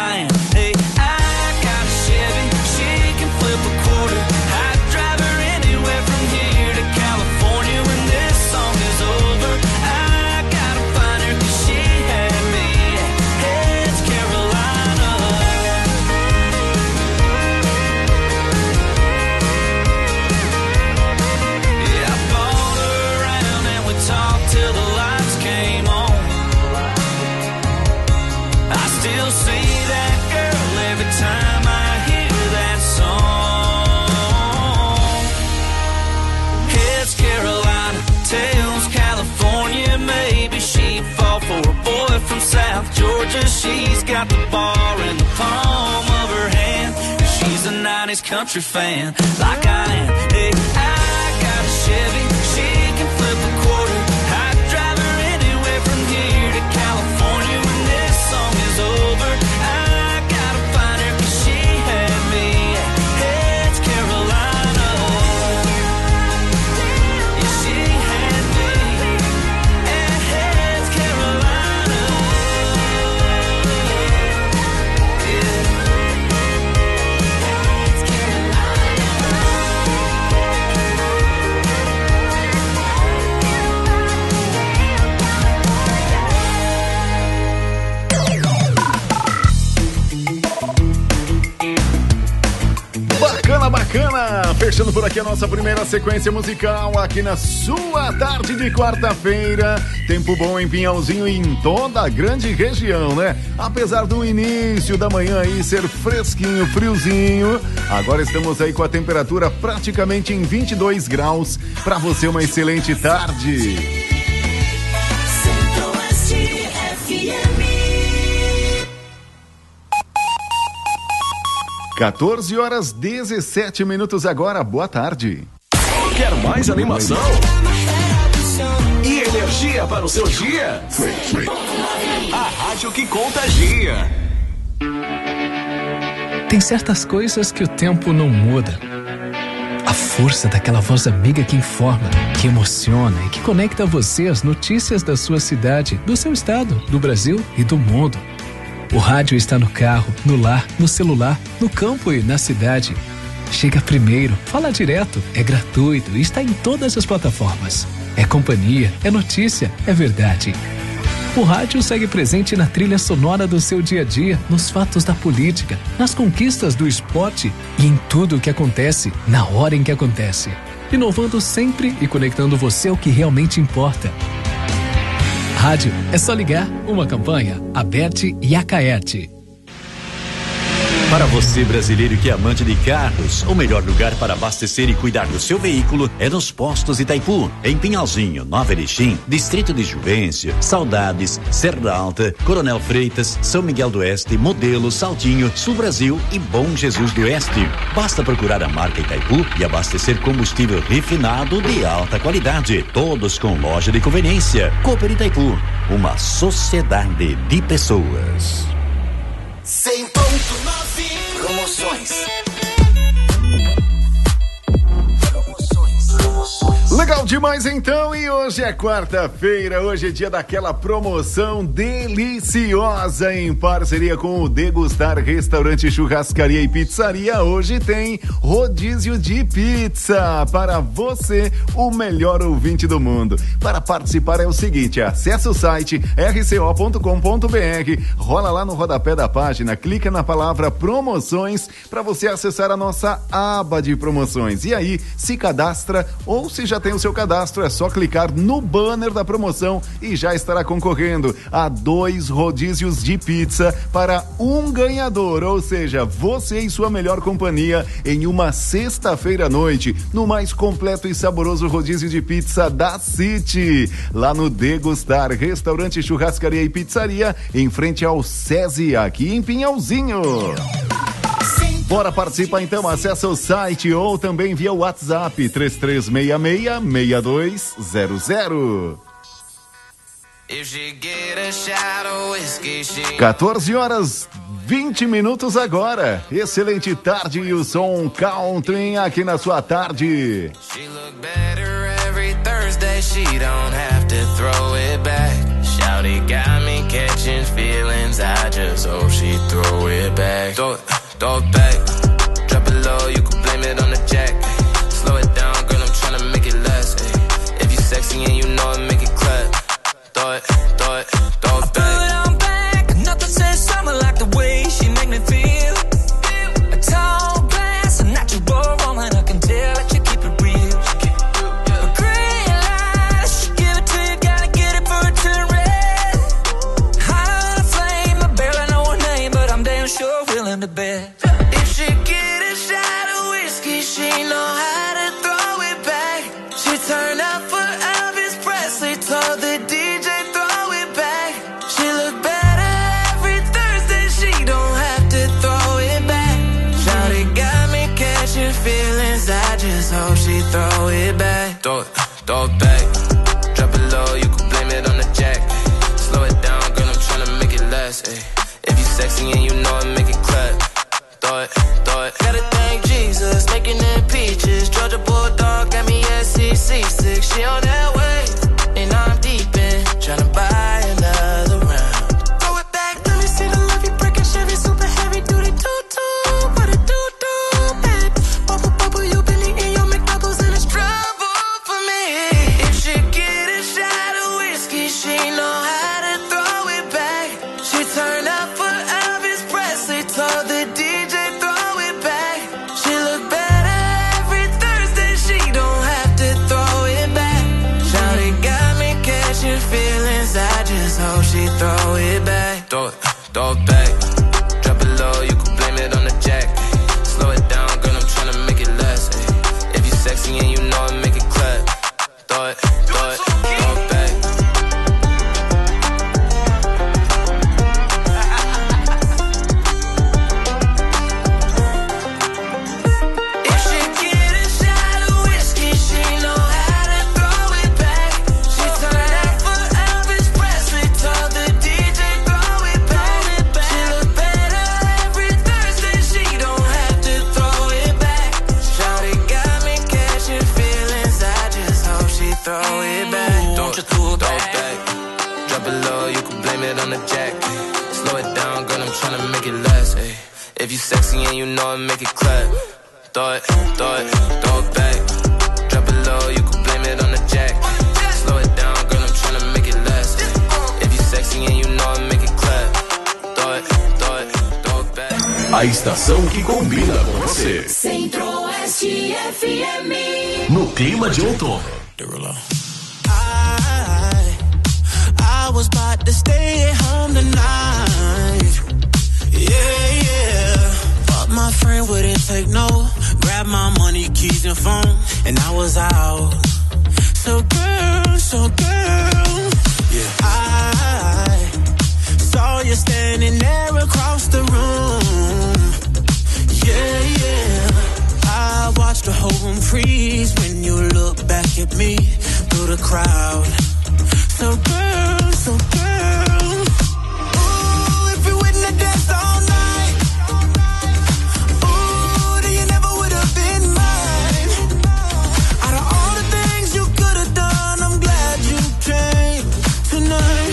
I am. Hey, I got a Chevy, she can flip a quarter. I'd drive her anywhere from here to California when this song is over. I gotta find her 'cause she had me. Hey, it's Carolina. Yeah, I followed her around and we talked till the lights came on. I still see that girl every time I hear that song. It's Carolina, tells California, maybe she'd fall for a boy from South Georgia. She's got the bar in the palm of her hand. She's a 90s country fan, like I am. Hey, I got a Chevy, she can flip a quarter. I'd drive her anywhere from here to California when this song is over. I gotta find her 'cause she had me. Hey, it's Carolina. Yeah, she had me. Hey, it's Carolina. Yeah. It's Bacana! Fechando por aqui a nossa primeira sequência musical aqui na sua tarde de quarta-feira. Tempo bom em Pinhalzinho e em toda a grande região, né? Apesar do início da manhã aí ser fresquinho, friozinho, agora estamos aí com a temperatura praticamente em 22 graus. Pra você, uma excelente tarde. Centro-Oeste FM. 14 horas 17 minutos agora, boa tarde. Quer mais animação? E energia para o seu dia? A rádio que contagia. Tem certas coisas que o tempo não muda. A força daquela voz amiga que informa, que emociona e que conecta você às notícias da sua cidade, do seu estado, do Brasil e do mundo. O rádio está no carro, no lar, no celular, no campo e na cidade. Chega primeiro, fala direto, é gratuito e está em todas as plataformas. É companhia, é notícia, é verdade. O rádio segue presente na trilha sonora do seu dia a dia, nos fatos da política, nas conquistas do esporte e em tudo o que acontece, na hora em que acontece. Inovando sempre e conectando você ao que realmente importa. Rádio, é só ligar. Uma campanha, Aberte e Acaerte. Para você, brasileiro que é amante de carros, o melhor lugar para abastecer e cuidar do seu veículo é nos postos Itaipu, em Pinhalzinho, Nova Erechim, Distrito de Juvencio, Saudades, Serra Alta, Coronel Freitas, São Miguel do Oeste, Modelo, Saltinho, Sul Brasil e Bom Jesus do Oeste. Basta procurar a marca Itaipu e abastecer combustível refinado de alta qualidade, todos com loja de conveniência. Cooper Itaipu, uma sociedade de pessoas. 100.9 Promoções. Legal demais então, e hoje é quarta-feira, hoje é dia daquela promoção deliciosa em parceria com o Degustar Restaurante, Churrascaria e Pizzaria. Hoje tem rodízio de pizza para você, o melhor ouvinte do mundo. Para participar é o seguinte, acesse o site rco.com.br, rola lá no rodapé da página, clica na palavra promoções para você acessar a nossa aba de promoções. E aí, se cadastra ou se já tem o seu cadastro, é só clicar no banner da promoção e já estará concorrendo a 2 rodízios de pizza para um ganhador, ou seja, você e sua melhor companhia em uma sexta-feira à noite, no mais completo e saboroso rodízio de pizza da City, lá no Degustar Restaurante, Churrascaria e Pizzaria, em frente ao SESI, aqui em Pinhalzinho. Bora participar então, acessa o site ou também via WhatsApp 3366-6200. 14 horas 20 minutos agora. Excelente tarde e o som country aqui na sua tarde. She look better every Thursday, she don't have to throw it back. Shawty got me catching feelings, I just hope she throw it bag. Throw it back. Drop it low, you can blame it on the jack. Slow it down, girl, I'm tryna make it last. Ay. If you sexy and you know it, make it clap. Throw it back. I'm back. Nothing says summer like the way she make me feel. A tall glass, a natural woman, I can tell that you keep it real. A green light, she give it to you, gotta get it for it to red. Hot on a flame, I barely know her name, but I'm damn sure willing to bet. If she get a shot of whiskey, she know how to throw it back. She turned up for Elvis Presley, told the DJ throw it back. She look better every Thursday, she don't have to throw it back. Shawty got me catching feelings, I just hope she throw it back. Throw it back. Drop it low, you can blame it on the jack. Slow it down, girl, I'm tryna make it last. Ay. If you sexy and you know it, make it clap. Throw it. Gotta thank Jesus, making them peaches. Georgia Bulldog got me SEC6. She on that way, and I'm deep in, tryna buy another round. Throw it back, let me see the love you breaking. Chevy super heavy duty tutu, what it do, babe? Bubble, you been eating your McDoubles and it's trouble for me. If she get a shot of whiskey, she know how to throw it back. She turned up for Elvis Presley, told the DJ throw it back. She look better every Thursday, she don't have to throw it back. Shawty got me catching feelings, I just hope she throw it back. Throw it back. Drop it low, you can blame it on the jack. Slow it down, girl, I'm tryna make it last. Ay. If you sexy and you know it, make it clap. Throw it back. If she get a shot of whiskey, she know how to throw it back. She turned up for Elvis Presley, told the DJ throw it back. She look better every Thursday, she don't have to throw it back. Shawty got me catching feelings, I just hope she throw it back. Throw it back. Drop it low, you can blame it on the jack. Slow it down, girl, I'm tryna make it last. Ay. If you sexy and you know it, make it clap. Throw it back. Drop it low, you can blame it on the jack. Slow it down, girl, I'm tryna make it last. Ay. If you sexy and you know it, make it clap. Throw it back. A estação que combina com você. Centro-Oeste FM. No clima de outono. I was about to stay at home tonight. Yeah. But my friend wouldn't take no. Grab my money, keys, and phone, and I was out. So girl, yeah. I saw you standing there across the room. Yeah. I watched the whole room freeze when you look back at me through the crowd. So girl, ooh, if you wouldn't have danced all night, ooh, then you never would have been mine. Out of all the things you could have done, I'm glad you came tonight.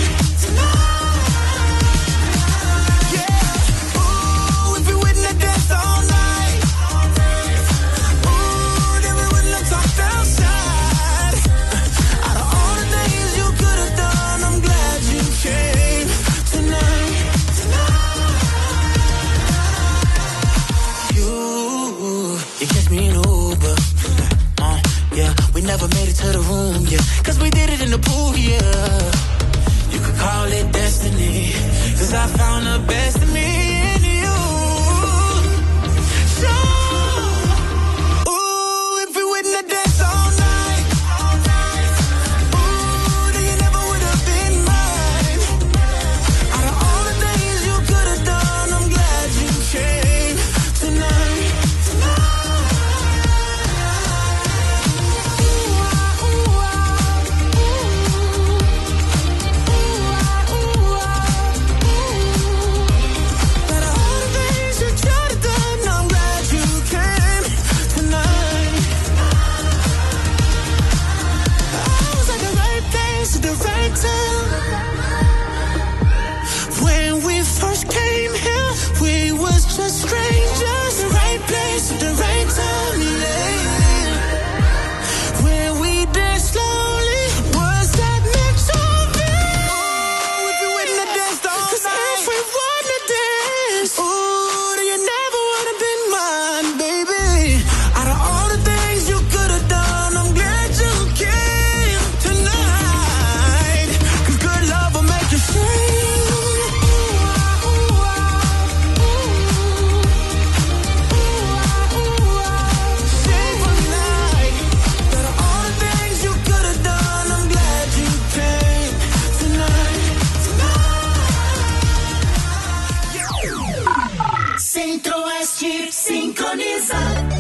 Yeah, ooh, if you wouldn't have danced all night, ooh, then we wouldn't have talked outside. Out of all the things you could have done, I'm glad you came tonight. You catch me in Uber. Yeah, we never made it to the room, yeah. Cause we did it in the pool, yeah. You could call it destiny. Cause I found the best in me in you. Sure. Ooh, if we wouldn't have danced all night, ooh, then you never would have been mine. Out of all the things you could have done, I'm glad you came tonight. sintoniza.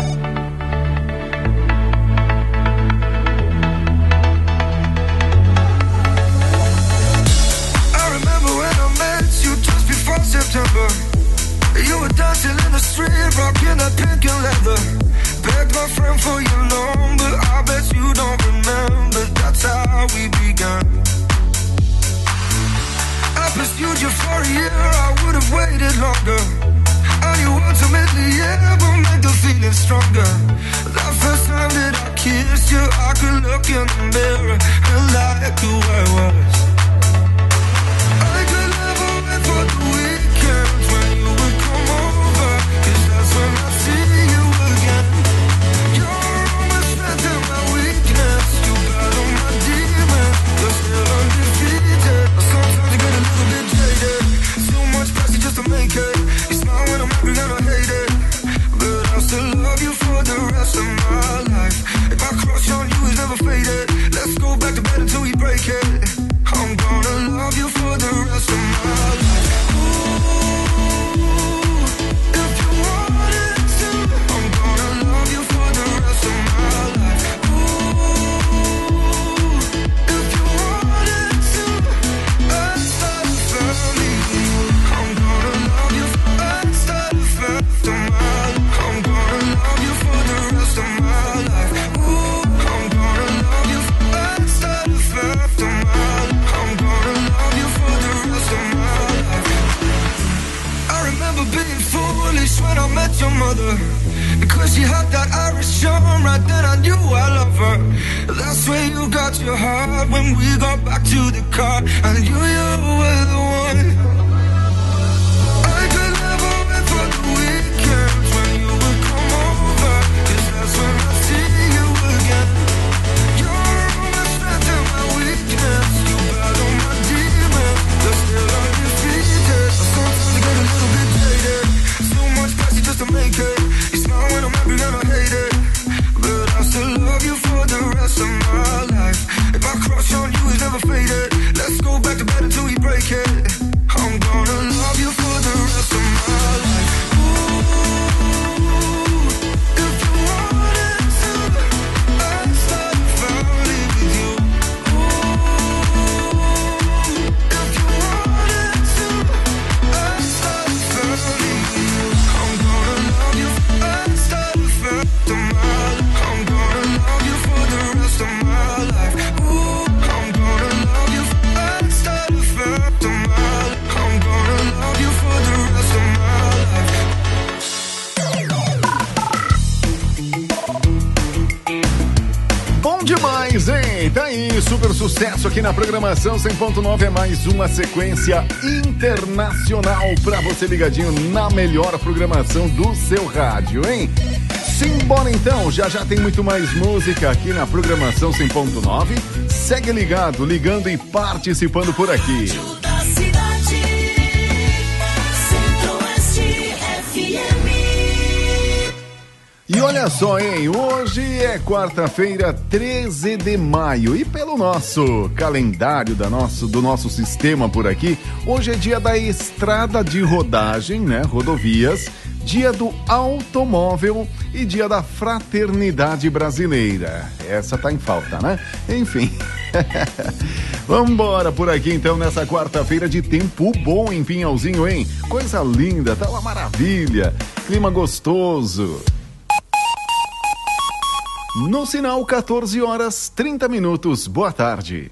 September, you were dancing in the street, rocking that pink and leather. Begged my friend for your number, I bet you don't remember. That's how we began. I pursued you for a year, I would have waited longer. And you ultimately, yeah, will make the feeling stronger. That first time that I kissed you, I could look in the mirror and like who I was. I could never wait for the weekends when you would come over, 'cause that's when I see you again. You're all my strength and my weakness, you battle my demons, you're still undefeated. Sometimes you get a little bit jaded, so much pressure just to make it. You smile when I'm angry and I hate it, but I'll still love you for the rest of my life. If I crush on you, it's never faded. Let's go back to bed until we break it. I'm gonna love you for the rest of my life. Ooh, if you wanted to, I'm gonna love you for the rest of my life. Ooh, if you wanted to, I started family. I'm gonna love you, I started family. I'm gonna love you for the rest of my life. Ooh, I'm gonna love you, I started family. When I met your mother, because she had that Irish charm, right then I knew I love her. That's where you got your heart when we got back to the car, and you were the one. I could never wait for the weekends when you would come over, 'cause that's when I see you again. You're all my strength and my weakness, you battle my demons, you're still undefeated. Sometimes I get a little bit jaded, just to make it. You smile when I'm angry and I hate it, but I still love you for the rest of my life. If I crush on you, it's never faded. Let's go back to bed until we break it. I'm gonna love you for the rest of my life. Ooh, if you wanted to, I'd start a family with you. Ooh, if you wanted to, I'd start a family with you. I'm gonna love you for the rest of my life. Ooh, I'm gonna love you for the rest of my life. Bom demais, hein? Tá aí, super sucesso aqui na programação 100.9, é mais uma sequência internacional pra você ligadinho na melhor programação do seu rádio, hein? Simbora então, já tem muito mais música aqui na programação 100.9. Segue ligado, ligando e participando por aqui. E olha só, hein? Hoje é quarta-feira, 13 de maio. E pelo nosso calendário do nosso sistema por aqui, hoje é dia da estrada de rodagem, né? Rodovias, dia do automóvel e dia da fraternidade brasileira. Essa tá em falta, né? Enfim. Vambora por aqui então nessa quarta-feira de tempo bom em Pinhalzinho, hein? Coisa linda, tá uma maravilha. Clima gostoso. No sinal, 14 horas 30 minutos. Boa tarde.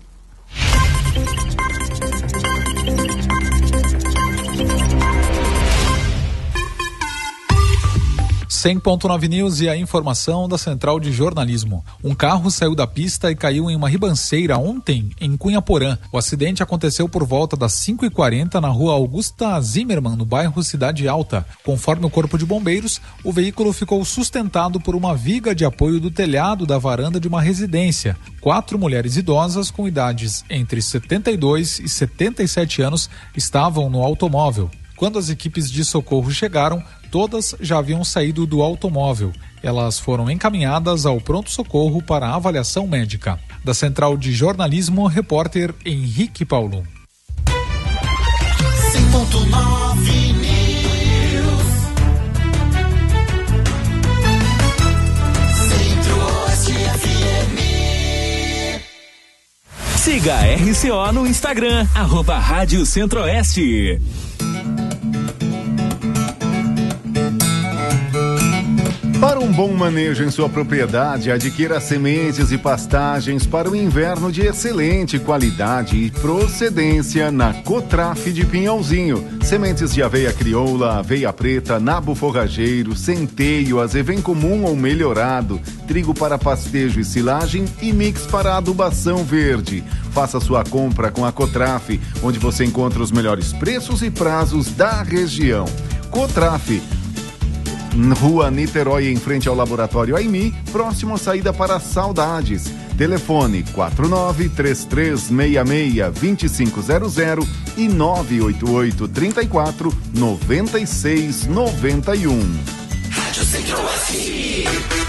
100.9 News e a informação da Central de Jornalismo. Um carro saiu da pista e caiu em uma ribanceira ontem em Cunhaporã. O acidente aconteceu por volta das 5h40 na rua Augusta Zimmermann, no bairro Cidade Alta. Conforme o Corpo de Bombeiros, o veículo ficou sustentado por uma viga de apoio do telhado da varanda de uma residência. 4 mulheres idosas com idades entre 72 e 77 anos estavam no automóvel. Quando as equipes de socorro chegaram, todas já haviam saído do automóvel. Elas foram encaminhadas ao pronto-socorro para avaliação médica. Da Central de Jornalismo, repórter Henrique Paulo. 100.9 News. Siga a RCO no Instagram, @Rádio Centro-Oeste. Para um bom manejo em sua propriedade, adquira sementes e pastagens para o inverno de excelente qualidade e procedência na Cotraf de Pinhalzinho. Sementes de aveia crioula, aveia preta, nabo forrageiro, centeio, azevém comum ou melhorado, trigo para pastejo e silagem e mix para adubação verde. Faça sua compra com a Cotraf, onde você encontra os melhores preços e prazos da região. Cotraf, Rua Niterói, em frente ao Laboratório AIMI, próximo à saída para Saudades. Telefone 49-3366-2500 e 988-34-9691. Rádio Centro-Oeste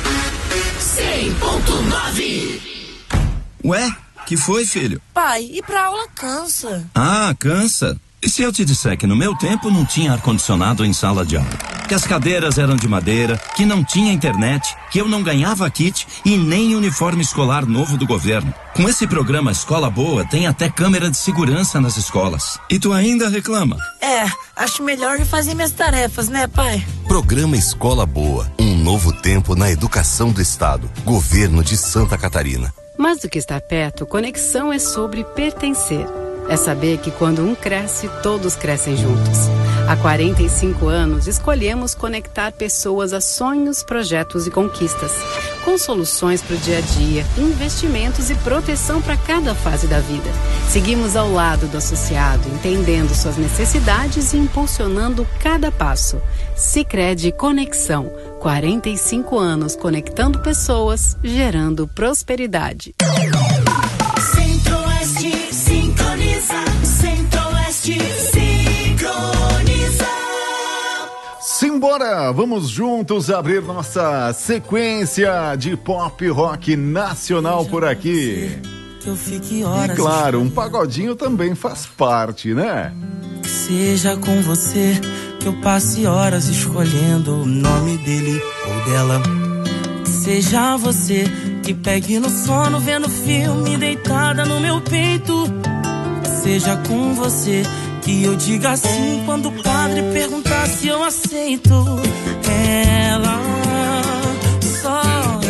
100.9. Ué, que foi, filho? Pai, ir pra aula cansa. Ah, cansa? E se eu te disser que no meu tempo não tinha ar-condicionado em sala de aula? Que as cadeiras eram de madeira, que não tinha internet, que eu não ganhava kit e nem uniforme escolar novo do governo. Com esse programa Escola Boa, tem até câmera de segurança nas escolas. E tu ainda reclama? Acho melhor eu fazer minhas tarefas, né, pai? Programa Escola Boa, um novo tempo na educação do Estado. Governo de Santa Catarina. Mais do que estar perto, conexão é sobre pertencer. É saber que quando um cresce, todos crescem juntos. Há 45 anos, escolhemos conectar pessoas a sonhos, projetos e conquistas. Com soluções para o dia a dia, investimentos e proteção para cada fase da vida. Seguimos ao lado do associado, entendendo suas necessidades e impulsionando cada passo. Sicredi Conexão. 45 anos conectando pessoas, gerando prosperidade. Centro-Oeste sincroniza. Centro-Oeste sincroniza. Simbora, vamos juntos abrir nossa sequência de pop rock nacional por aqui. E claro, um pagodinho também faz parte, né? Seja com você que eu passe horas escolhendo o nome dele ou dela. Seja você que pegue no sono vendo filme deitada no meu peito. Seja com você que eu diga sim quando o padre perguntar se eu aceito. Ela, só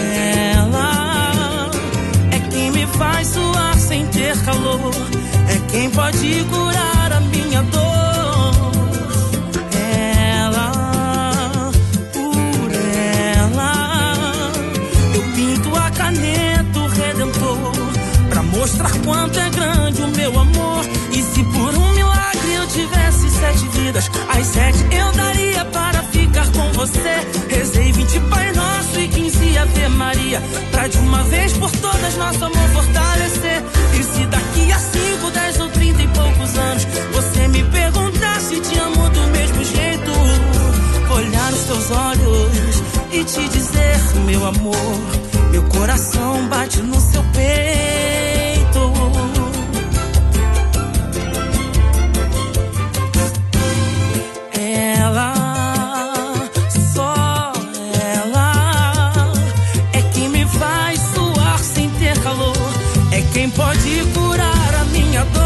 ela, é quem me faz suar sem ter calor. É quem pode curar a minha dor. Ela, por ela, eu pinto a caneta o Redentor pra mostrar quanto é grande o meu amor. E se por um milagre eu tivesse 7 vidas, as 7 eu daria para ficar com você. Rezei 20 Pai Nosso e 15 Ave Maria, pra de uma vez por todas nosso amor fortalecer. E se daqui a 5, 10 ou 30 e poucos anos você me perguntar se te amo do mesmo jeito, olhar nos teus olhos e te dizer, meu amor, meu coração bate no seu peito. Ela, só ela, é quem me faz suar sem ter calor. É quem pode curar a minha dor.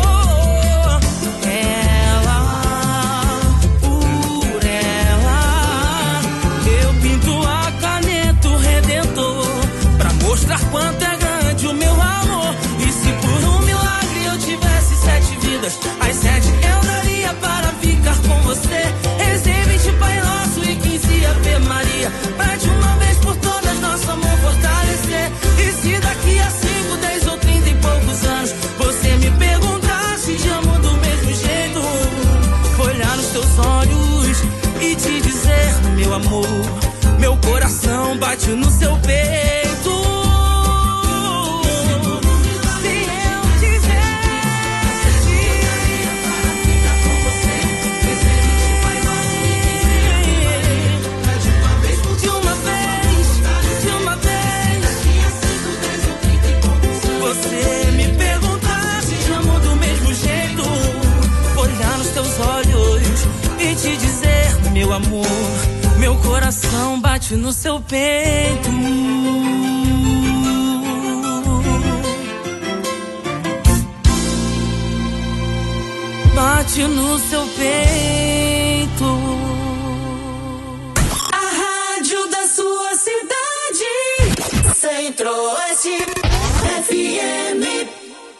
Ela, por ela, eu pinto a caneta o Redentor pra mostrar quanto é grande o meu amor. E se por um milagre eu tivesse 7 vidas, as 7 eu daria para ficar com você. Rezei 20 Pai Nosso e 15 Ave Maria, pra de uma vez por todas nosso amor fortalecer. E se daqui a 5, 10 ou 30 e poucos anos você me perguntar se te amo do mesmo jeito, olhar nos teus olhos e te dizer, meu amor, meu coração bate no seu peito. Você me perguntar se te amo do mesmo jeito, olhar nos teus olhos e te dizer, meu amor, meu coração bate no seu peito. bate no seu peito. A rádio da sua cidade. Centro-Oeste FM.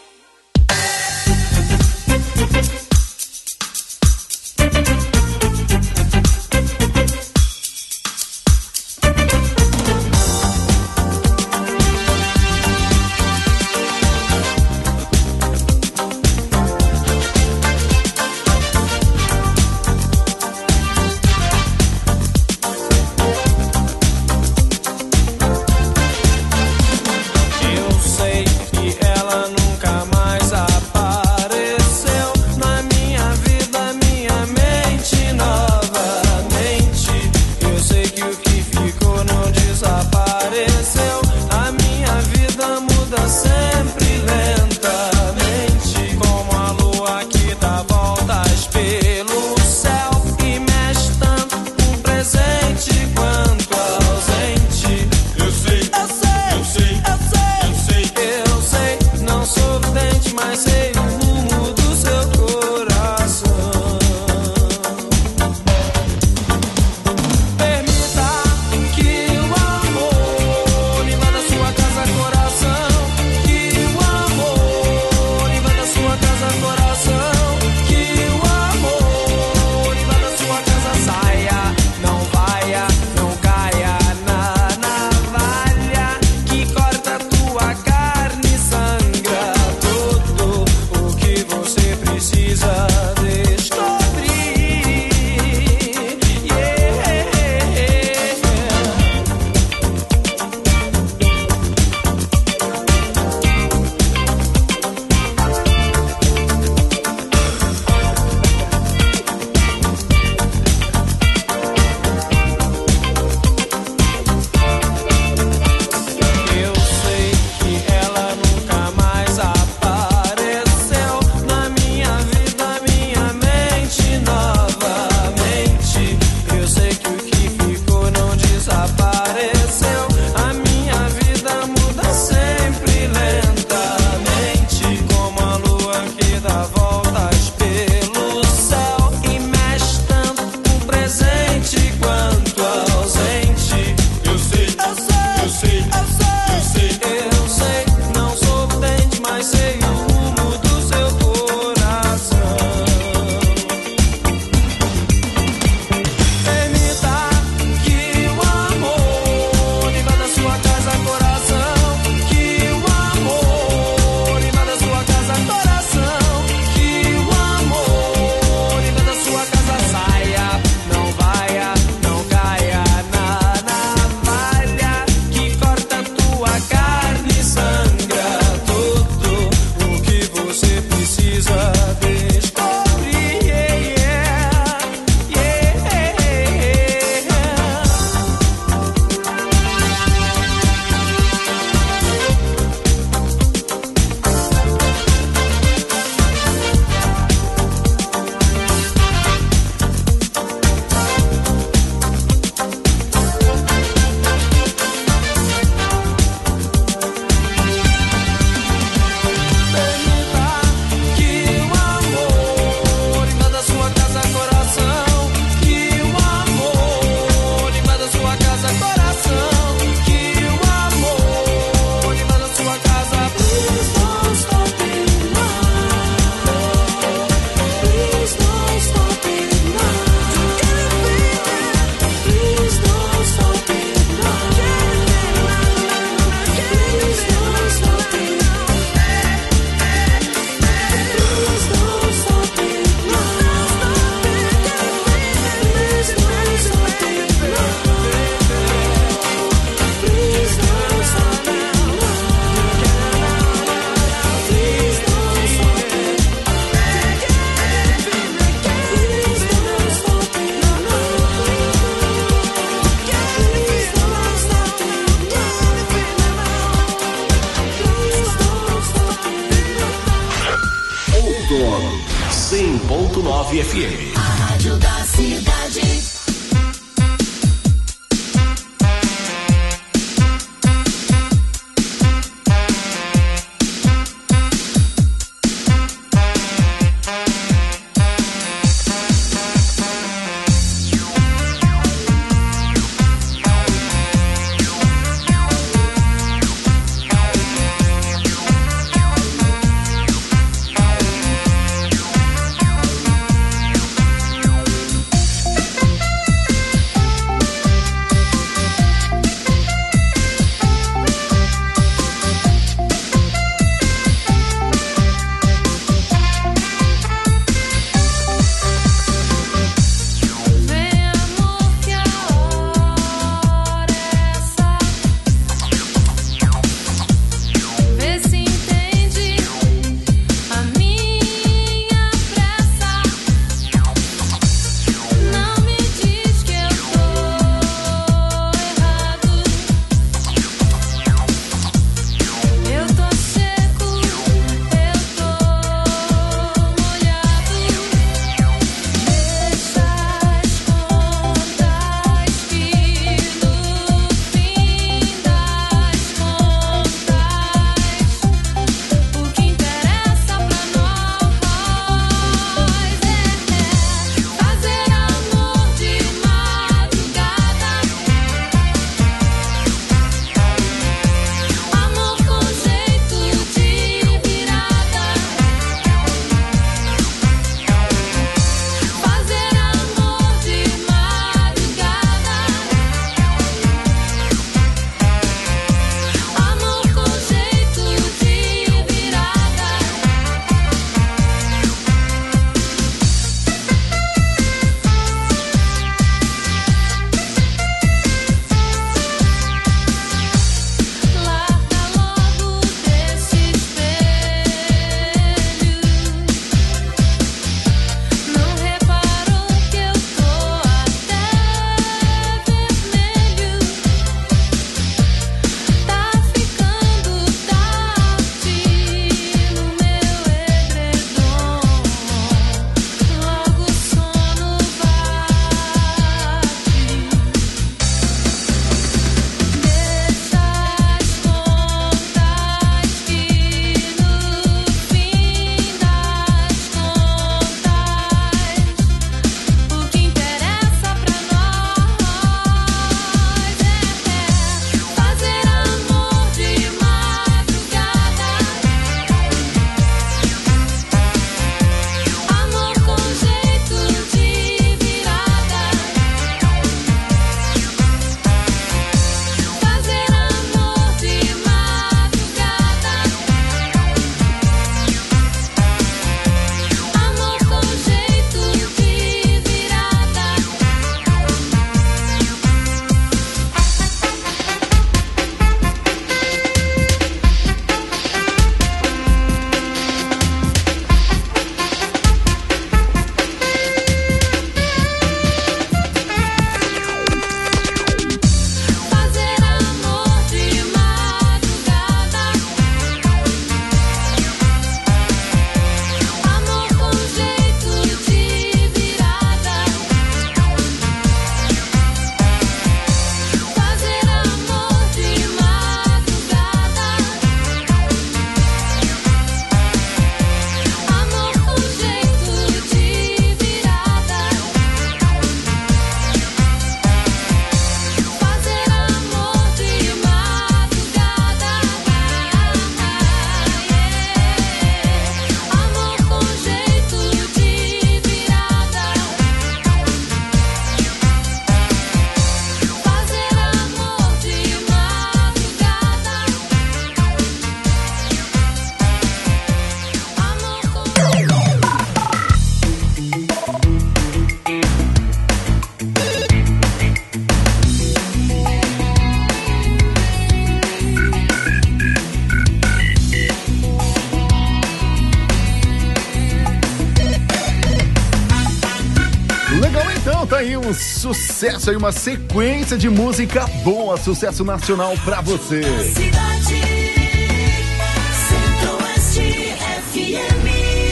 Outono 100.9 FM. A rádio da cidade. um sucesso aí, uma sequência de música boa, sucesso nacional pra você. Cidade Centro-Oeste FM.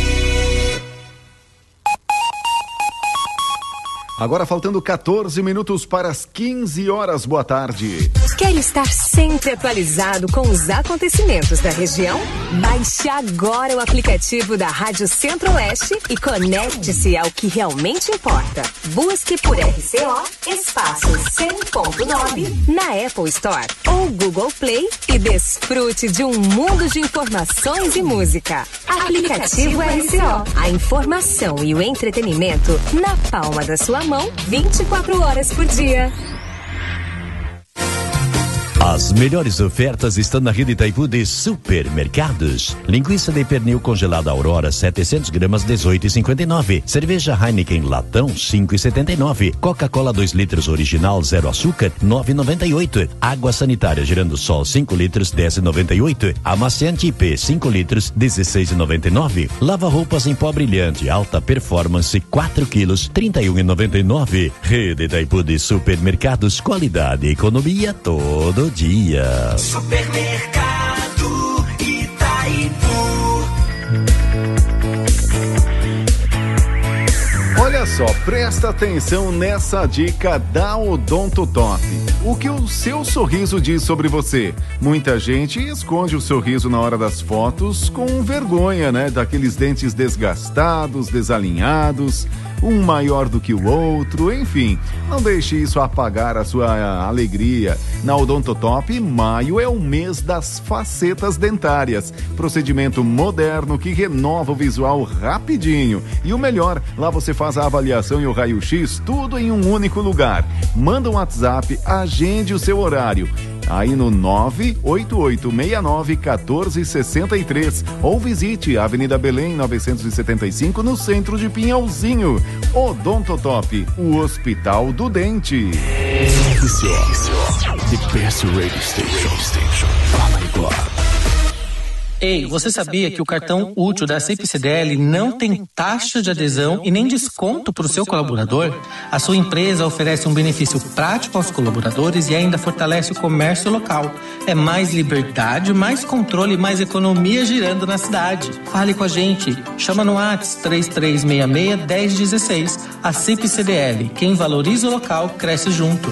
Agora faltando 14 minutos para as 15 horas. Boa tarde. Quer estar sempre atualizado com os acontecimentos da região? Baixe agora o aplicativo da Rádio Centro-Oeste e conecte-se ao que realmente importa. Busque por RCO espaço 100.9 na Apple Store ou Google Play e desfrute de um mundo de informações e música. Aplicativo RCO. A informação e o entretenimento na palma da sua mão, 24 horas por dia. As melhores ofertas estão na Rede Itaipu de Supermercados. Linguiça de pernil congelada Aurora, 700 gramas, 18,59. Cerveja Heineken Latão, 5,79. Coca-Cola 2 litros original, 0 açúcar, 9,98. Água sanitária Girando Sol, 5 litros, 10,98. Amaciante IP, 5 litros, 16,99. Lava-roupas em pó brilhante, alta performance, 4 quilos, 31,99. Rede Itaipu de Supermercados, qualidade e economia todo dia. Supermercado Itaipu. Olha só, presta atenção nessa dica da Odonto Top. O que o seu sorriso diz sobre você? Muita gente esconde o sorriso na hora das fotos com vergonha, né? Daqueles dentes desgastados, desalinhados, um maior do que o outro, enfim. Não deixe isso apagar a sua alegria. Na Odonto Top, maio é o mês das facetas dentárias. Procedimento moderno que renova o visual rapidinho. E o melhor, lá você faz a avaliação e o raio-x, tudo em um único lugar. Manda um WhatsApp, agende o seu horário. Aí no 988691463 ou visite a Avenida Belém 975 no centro de Pinhalzinho. Odonto Top, o Hospital do Dente. The best radio station. Ei, você sabia que o cartão útil da CPCDL não tem taxa de adesão e nem desconto para o seu colaborador? A sua empresa oferece um benefício prático aos colaboradores e ainda fortalece o comércio local. É mais liberdade, mais controle e mais economia girando na cidade. Fale com a gente. Chama no WhatsApp 3366-1016. A CPCDL. Quem valoriza o local, cresce junto.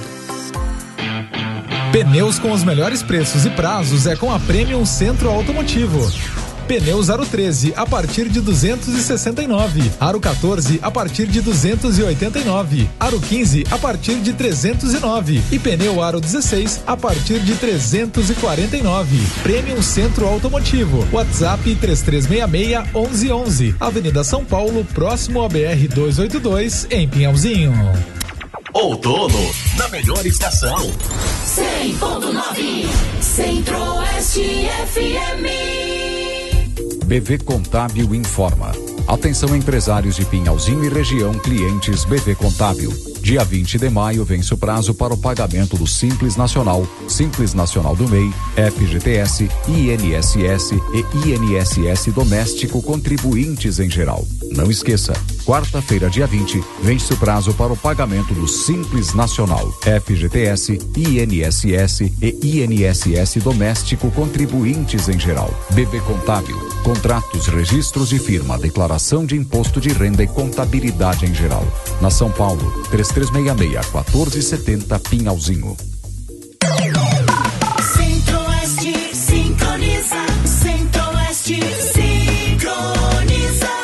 Pneus com os melhores preços e prazos é com a Premium Centro Automotivo. Pneu Aro 13 a partir de 269, Aro 14 a partir de 289, Aro 15 a partir de 309 e pneu Aro 16 a partir de 349. Premium Centro Automotivo. WhatsApp 3366-1111. Avenida São Paulo, próximo ao BR 282 em Pinhalzinho. Outono na melhor estação. 100.9 Centro-Oeste FM. BV Contábil informa. Atenção empresários de Pinhalzinho e região, clientes BV Contábil. Dia 20 de maio vence o prazo para o pagamento do Simples Nacional do MEI, FGTS, INSS e INSS Doméstico Contribuintes em geral. Não esqueça, quarta-feira, dia 20, vence o prazo para o pagamento do Simples Nacional, FGTS, INSS e INSS Doméstico Contribuintes em geral. BV Contábil, contratos, registros de firma, declaração de imposto de renda e contabilidade em geral. Na São Paulo, 3366-1470 Pinhalzinho. Centro-Oeste sincroniza. Centro-Oeste sincroniza.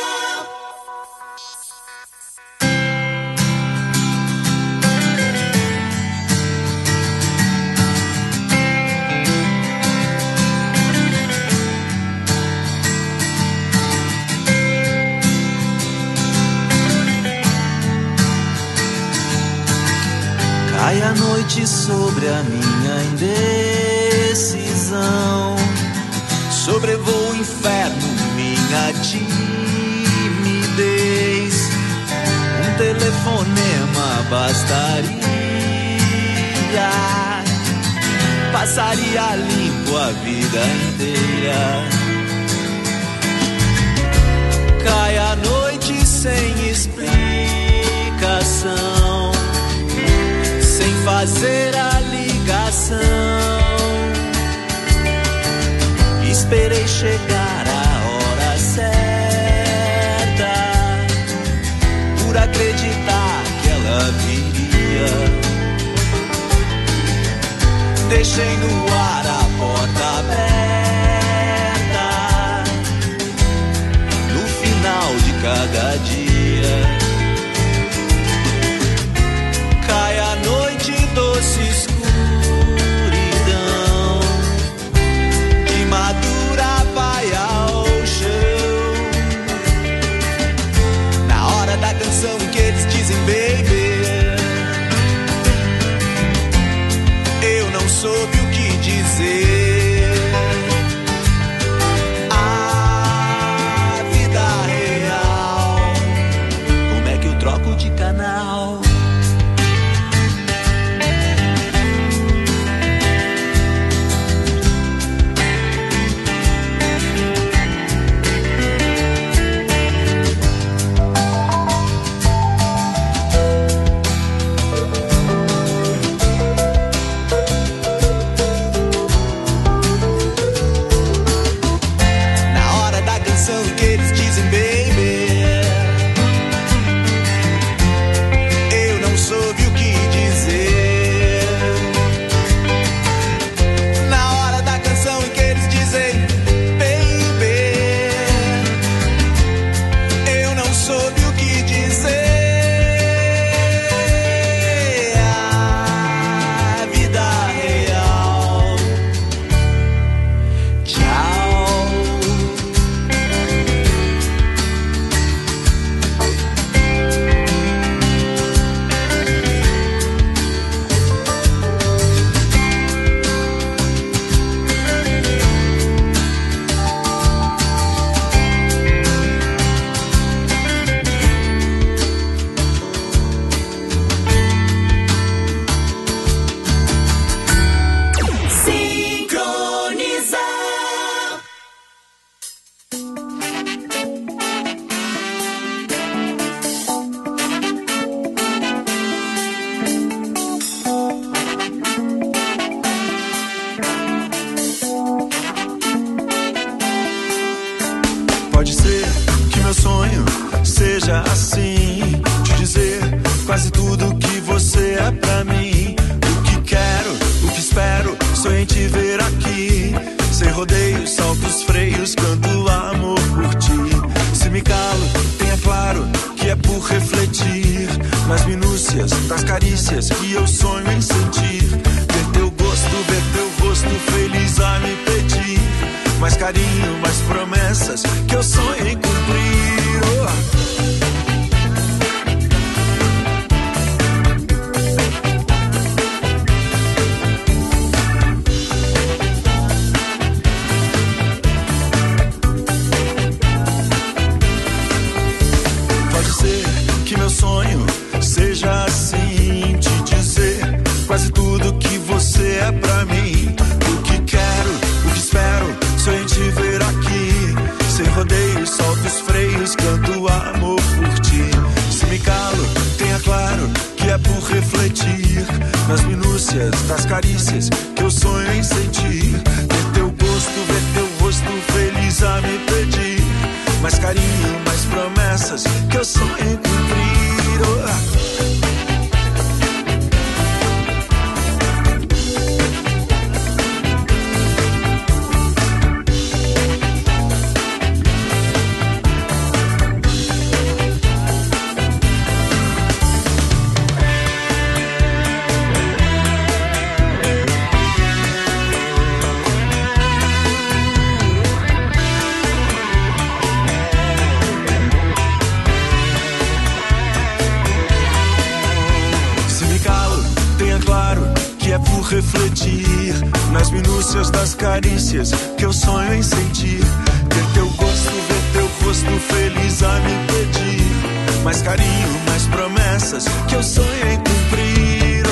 Cai a noite sobre a minha indecisão, sobrevoo o inferno, minha timidez. Um telefonema bastaria, passaria limpo a vida inteira. Cai a noite sem explicação, fazer a ligação. Esperei chegar a hora certa, por acreditar que ela viria. Deixei no ar a porta aberta, no final de cada dia. Cai a noite, doce escuridão, de madura vai ao chão. Na hora da canção em que eles dizem baby, eu não soube o que dizer. A vida real, como é que eu troco de canal? Refletir nas minúcias das carícias que eu sonho em sentir. Ter teu gosto, ver teu rosto feliz a me pedir mais carinho, mais promessas que eu sonho em cumprir.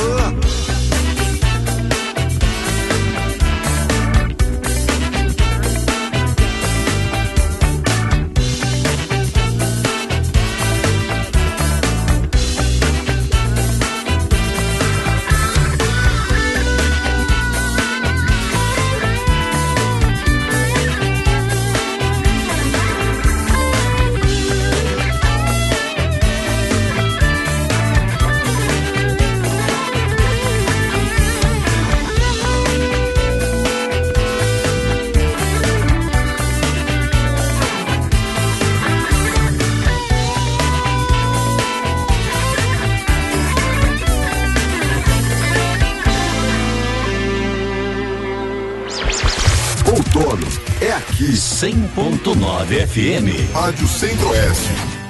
outono é aqui. 100.9 FM. Rádio Centro-Oeste.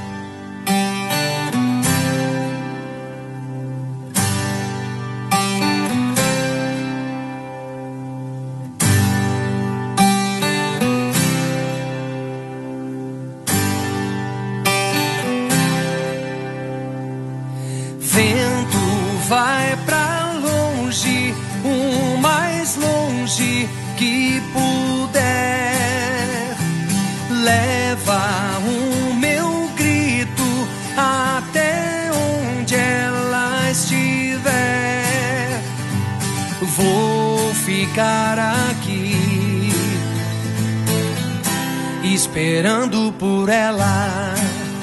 Vento vai pra longe, o mais longe que puder. Leva o meu grito até onde ela estiver. Vou ficar aqui esperando por ela.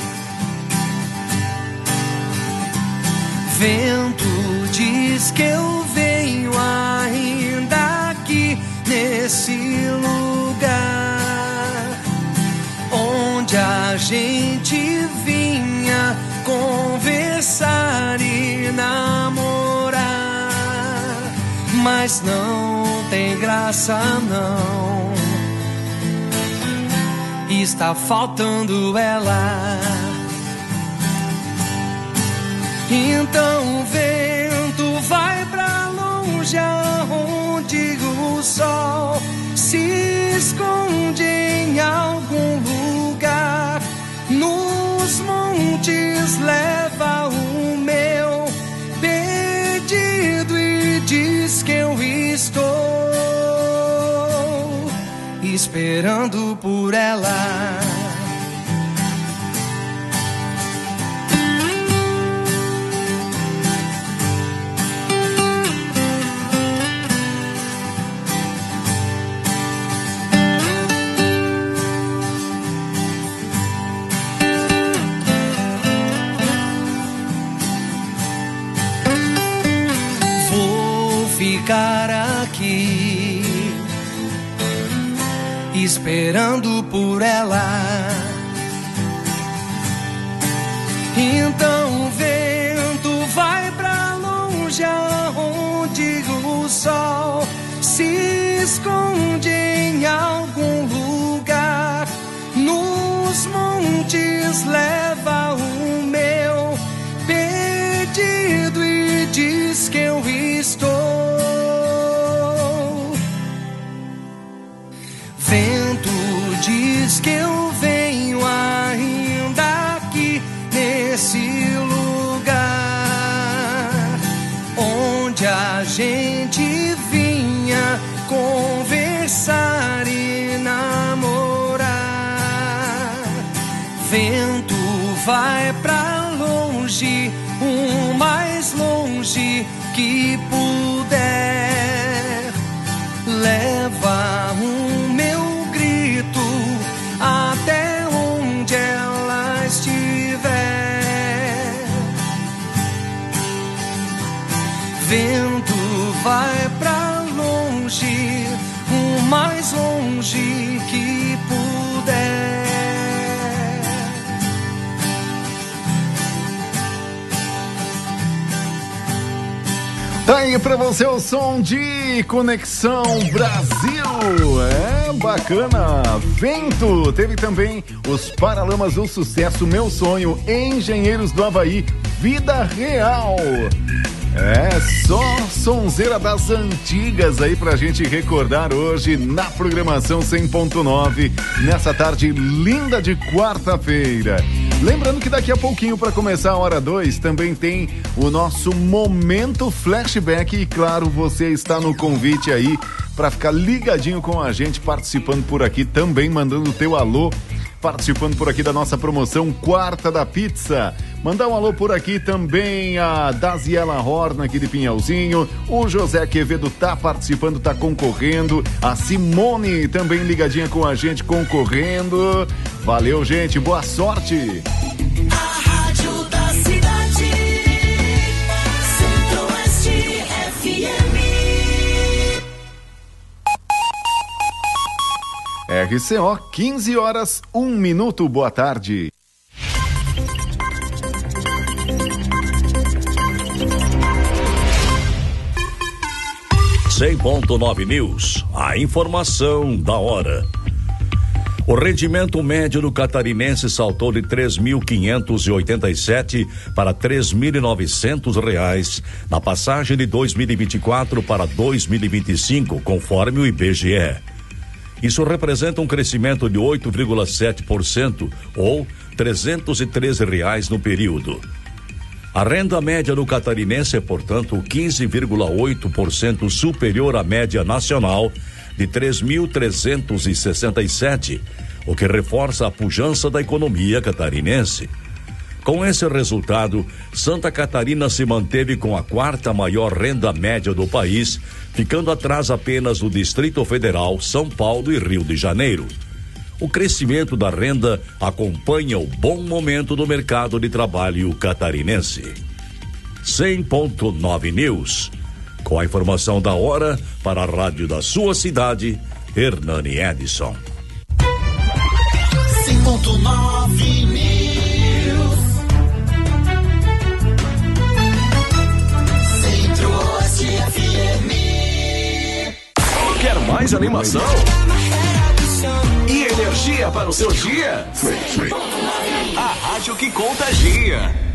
Vento diz que eu venho ainda aqui nesse lugar onde a gente vinha conversar e namorar, mas não tem graça não, está faltando ela. Então o vento vai pra longe aonde o sol se esconde em algum lugar. Nos montes leva o meu pedido e diz que eu estou esperando por ela. Ficar aqui esperando por ela. Então o vento vai pra longe aonde o sol se esconde em algum lugar. Nos montes leva o meu pedido e diz que eu estou. Vento diz que eu venho ainda aqui nesse lugar onde a gente vinha conversar e namorar. Vento vai pra longe, o mais longe que puder. Leva o meu grito até onde ela estiver. Vento vai pra longe, o mais longe que puder. Tá aí pra você o som de Conexão Brasil. É bacana. Vento. Teve também os Paralamas do Sucesso, Meu Sonho, Engenheiros do Havaí, Vida Real. É só sonzeira das antigas aí pra gente recordar hoje na programação 100.9, nessa tarde linda de quarta-feira. Lembrando que daqui a pouquinho, para começar a hora 2, também tem o nosso Momento Flashback. E claro, você está no convite aí para ficar ligadinho com a gente, participando por aqui também, mandando o teu alô, participando por aqui da nossa promoção Quarta da Pizza. Mandar um alô por aqui também a Daziela Horna aqui de Pinhalzinho, o José Quevedo tá participando, tá concorrendo, a Simone também ligadinha com a gente, concorrendo. Valeu, gente, boa sorte! A rádio da cidade, Centro-Oeste FM. RCO, 15 horas, 1 minuto, boa tarde. 100.9 News, a informação da hora. O rendimento médio do catarinense saltou de R$ 3.587 para R$ 3.900 na passagem de 2024 para 2025, conforme o IBGE. Isso representa um crescimento de 8,7% ou R$ 313 no período. A renda média do catarinense é, portanto, 15,8% superior à média nacional de 3.367, o que reforça a pujança da economia catarinense. Com esse resultado, Santa Catarina se manteve com a quarta maior renda média do país, ficando atrás apenas do Distrito Federal, São Paulo e Rio de Janeiro. O crescimento da renda acompanha o bom momento do mercado de trabalho catarinense. 100.9 News. Com a informação da hora para a rádio da sua cidade, Hernani Edson. 100.9 News. Centro-Oeste FM. Quer mais animação? E energia para o seu dia? A rádio que contagia.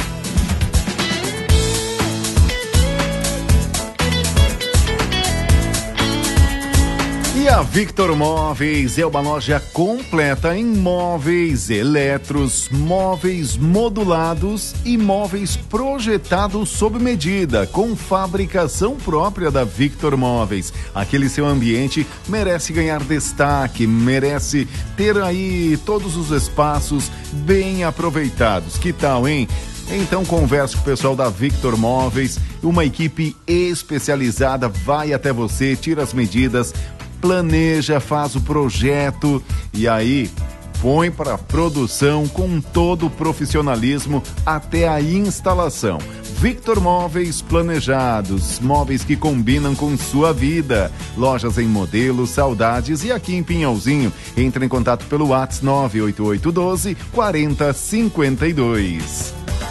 E a Victor Móveis é uma loja completa em móveis, eletros, móveis modulados e móveis projetados sob medida, com fabricação própria da Victor Móveis. Aquele seu ambiente merece ganhar destaque, merece ter aí todos os espaços bem aproveitados. Que tal, hein? Então converse com o pessoal da Victor Móveis, uma equipe especializada vai até você, tira as medidas, planeja, faz o projeto e aí põe para produção com todo o profissionalismo até a instalação. Victor Móveis Planejados, móveis que combinam com sua vida. Lojas em Modelo, Saudades e aqui em Pinhalzinho. Entre em contato pelo WhatsApp 98812-4052.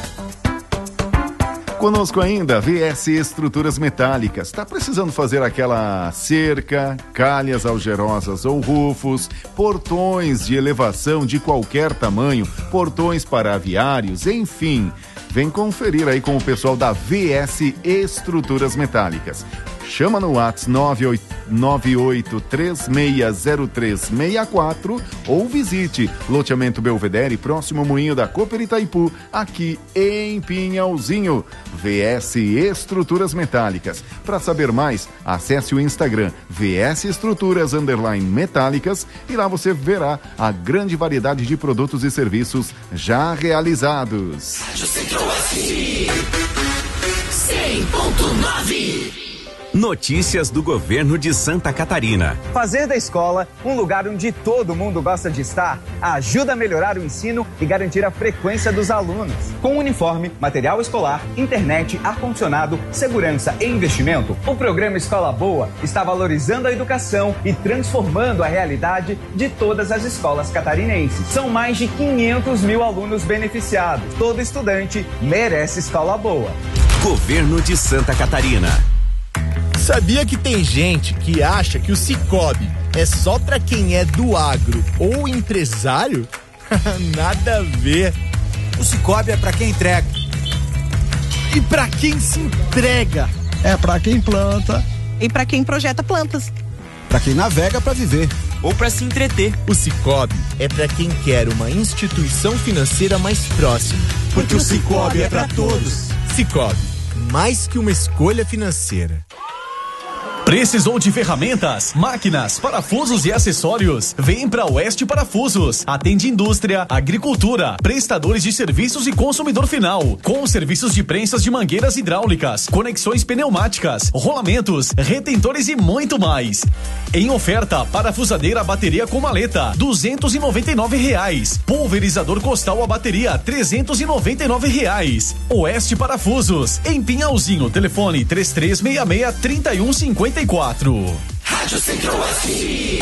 Conosco ainda, VS Estruturas Metálicas. Está precisando fazer aquela cerca, calhas algerosas ou rufos, portões de elevação de qualquer tamanho, portões para aviários, enfim. Vem conferir aí com o pessoal da VS Estruturas Metálicas. Chama no WhatsApp 98360364 ou visite Loteamento Belvedere, próximo Moinho da Cooper Itaipu, aqui em Pinhalzinho. VS Estruturas Metálicas. Para saber mais, acesse o Instagram VS Estruturas _Metálicas e lá você verá a grande variedade de produtos e serviços já realizados. Rádio Centro-Oeste 100.9. Notícias do governo de Santa Catarina. Fazer da escola um lugar onde todo mundo gosta de estar ajuda a melhorar o ensino e garantir a frequência dos alunos. Com uniforme, material escolar, internet, ar-condicionado, segurança e investimento, o programa Escola Boa está valorizando a educação e transformando a realidade de todas as escolas catarinenses. São mais de 500 mil alunos beneficiados. Todo estudante merece escola boa. Governo de Santa Catarina. Sabia que tem gente que acha que o Cicobi é só pra quem é do agro ou empresário? Nada a ver. O Cicobi é pra quem entrega. E pra quem se entrega? É pra quem planta. E pra quem projeta plantas. Pra quem navega pra viver. Ou pra se entreter. O Cicobi é pra quem quer uma instituição financeira mais próxima. Porque o Cicobi é pra todos. Cicobi, mais que uma escolha financeira. Precisou de ferramentas, máquinas, parafusos e acessórios? Vem para Oeste Parafusos. Atende indústria, agricultura, prestadores de serviços e consumidor final. Com serviços de prensas de mangueiras hidráulicas, conexões pneumáticas, rolamentos, retentores e muito mais. Em oferta, parafusadeira a bateria com maleta, R$299. Pulverizador costal a bateria, R$399. Oeste Parafusos. Em Pinhalzinho, telefone 3366-3154. Rádio Centro-Oeste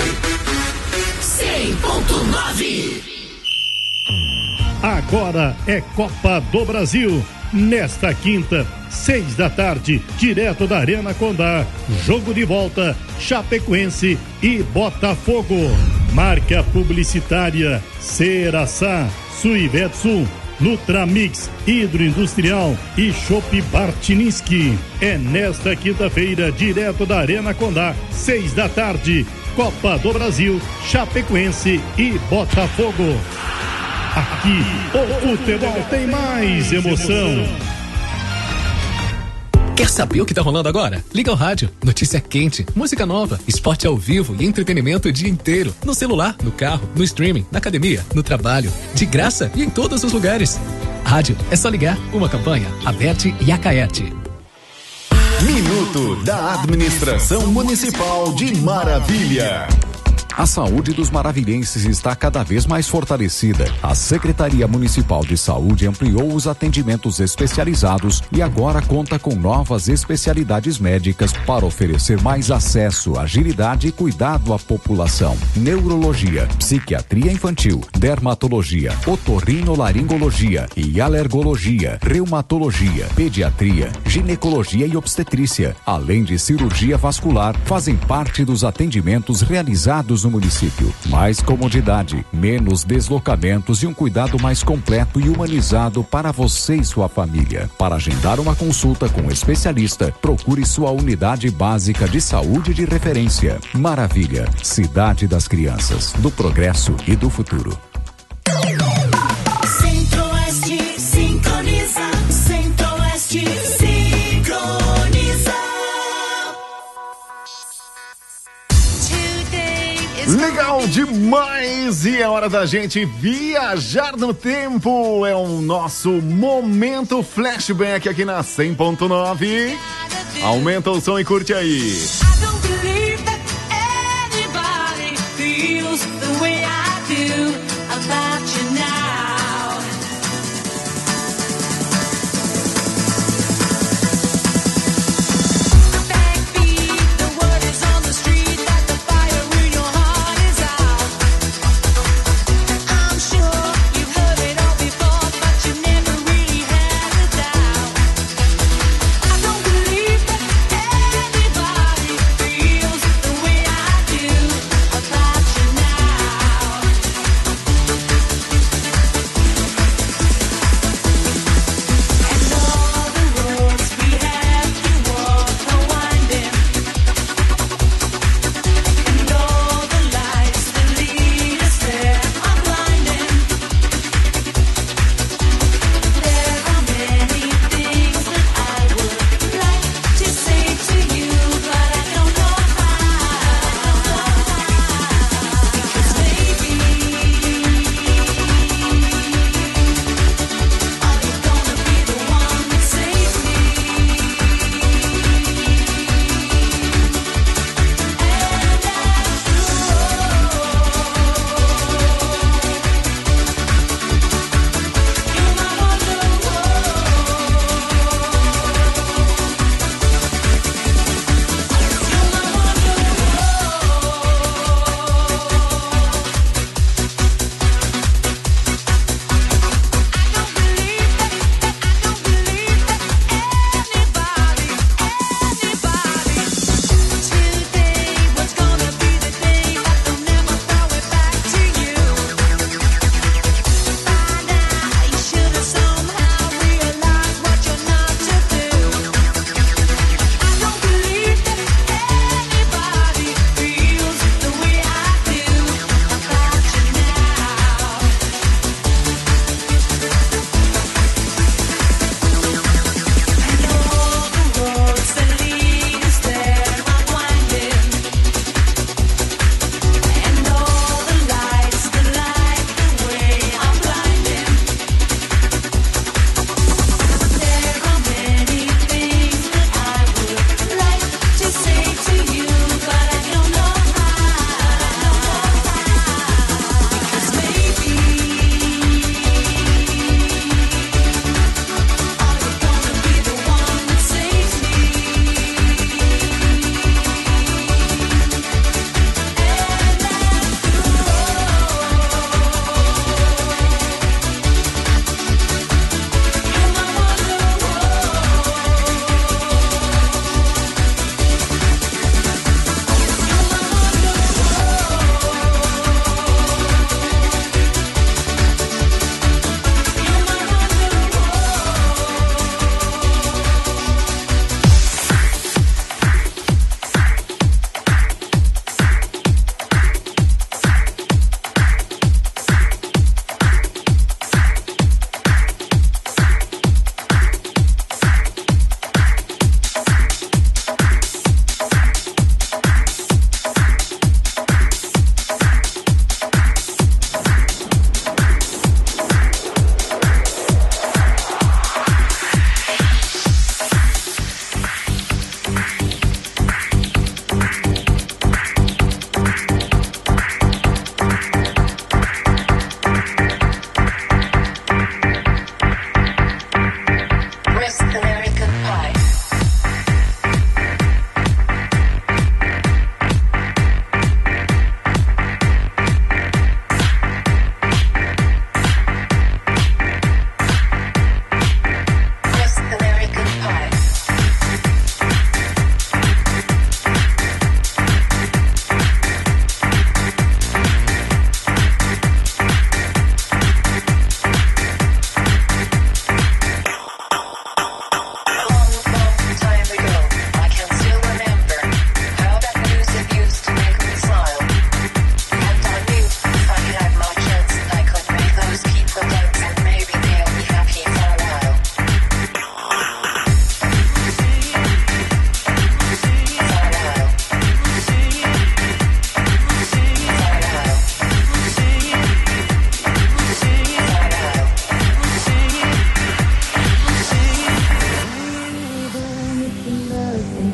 100.9. Agora é Copa do Brasil. nesta quinta, 6 da tarde, direto da Arena Condá. Jogo de volta, Chapecoense e Botafogo. Marca publicitária Ceraçá, Suivetsu, Nutramix, Hidroindustrial e Chopp Bartiniski. É nesta quinta-feira, direto da Arena Condá, 6 da tarde, Copa do Brasil, Chapecoense e Botafogo. Aqui, o futebol tem mais emoção. Quer saber o que tá rolando agora? Liga o rádio, notícia quente, música nova, esporte ao vivo e entretenimento o dia inteiro. No celular, no carro, no streaming, na academia, no trabalho, de graça e em todos os lugares. Rádio, é só ligar. Uma campanha, Aberte e Acaete. Minuto da Administração Municipal de Maravilha. A saúde dos maravilhenses está cada vez mais fortalecida. A Secretaria Municipal de Saúde ampliou os atendimentos especializados e agora conta com novas especialidades médicas para oferecer mais acesso, agilidade e cuidado à população. Neurologia, psiquiatria infantil, dermatologia, otorrinolaringologia e alergologia, reumatologia, pediatria, ginecologia e obstetrícia, além de cirurgia vascular, fazem parte dos atendimentos realizados no município. Mais comodidade, menos deslocamentos e um cuidado mais completo e humanizado para você e sua família. Para agendar uma consulta com um especialista, procure sua unidade básica de saúde de referência. Maravilha, cidade das crianças, do progresso e do futuro. Centro-Oeste sincroniza, Centro-Oeste sincroniza. Legal demais! E é hora da gente viajar no tempo. É o nosso momento flashback aqui na 100.9. Aumenta o som e curte aí.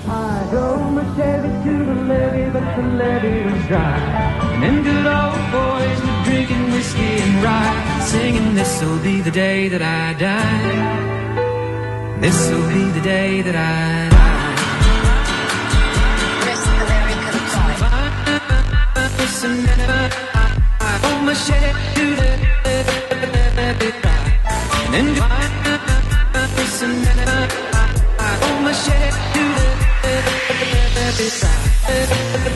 I drove my Chevy to the levee, but the levee was dry. And them good old boys were drinking whiskey and rye, singing, this'll be the day that I die. This'll be the day that I die. I hold my Chevy to the levee, and then I hold my Chevy to the levee.